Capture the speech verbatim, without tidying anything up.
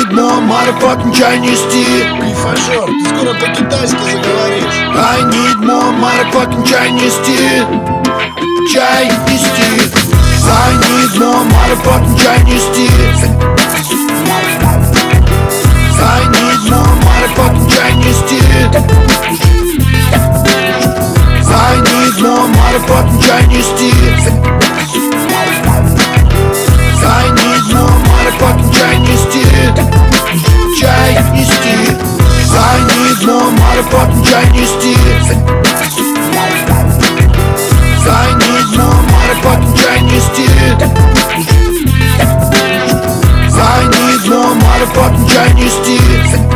need more motherfucking Chinese tea. Пифажор, ты скоро по-китайски заговоришь. I need more motherfucking Chinese tea. Chinese tea. I need more motherfucking Chinese tea. I need more motherfucking Chinese tea. I need more motherfucking Chinese tea. I need more motherfucking Chinese tea. Chinese tea. I need more motherfucking Chinese tea. I need more motherfucking Chinese tea. I need more motherfucking Chinese tea.